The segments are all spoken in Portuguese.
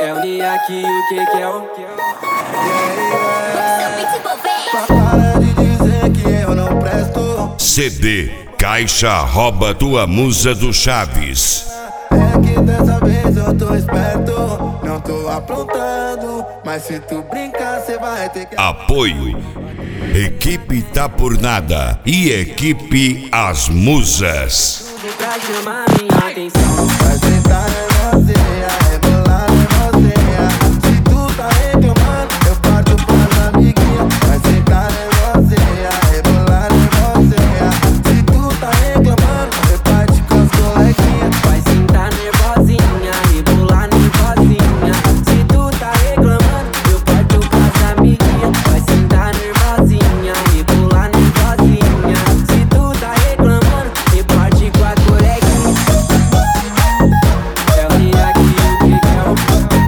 É o Niak, o que é o... Para de dizer que eu não presto. CD Caixa Rouba Tua Musa do Chaves. É que dessa vez eu tô esperto. Não tô aprontando, mas se tu brincar cê vai ter que... Apoio Equipe Tá Por Nada e Equipe As Musas. Tudo pra chamar minha atenção. Vai sentar nervosinha, rebolar nervosinha. Se tu tá reclamando, eu parto pras amiguinhas. Vai sentar nervosinha, rebolar nervosinha. Se tu tá reclamando, eu parto com as coleguinhas. Vai sentar nervosinha, rebolar nervosinha. Se tu tá reclamando, eu parto com as amiguinhas. Vai sentar nervosinha, rebolar nervosinha. Se tu tá reclamando, eu parto com a coleguinha. É o Niak, o que é o...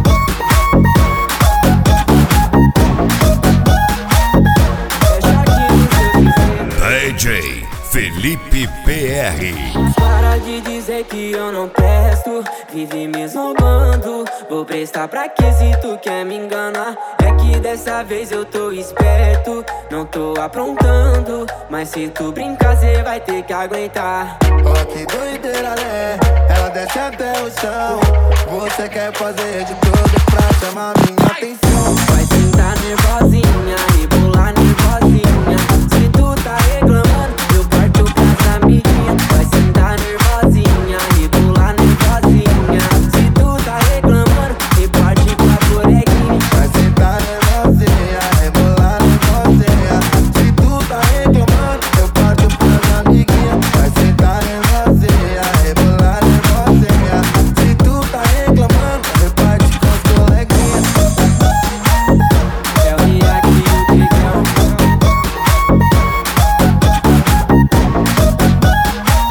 Fecha aqui no seu dizer. DJ Felipe PR. Para de dizer que eu não presto, vive me zombando. Vou prestar pra que se tu quer me enganar? É que dessa vez eu tô esperto, não tô aprontando. Mas se tu brincar cê vai ter que aguentar. Ó que doideira, né? Ela desce até o chão. Você quer fazer de tudo pra chamar minha atenção. Vai sentar nervosinha, rebolar nervosinha. Se tu tá reclamando, eu parto pras amiguinhas. Vai sentar nervosinha, rebolar nervosinha. Se tu tá reclamando, eu parto com a coleguinha. Vai sentar nervosinha, rebolar nervosinha. Se tu tá reclamando, eu parto pras amiguinhas. Vai sentar nervosinha, rebolar nervosinha. Se tu tá reclamando, eu parto com as coleguinhas. É o Niak, o que é o...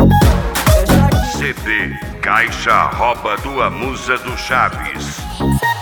Fecha aqui. CD Caixa Rouba Tua Musa do Chaves.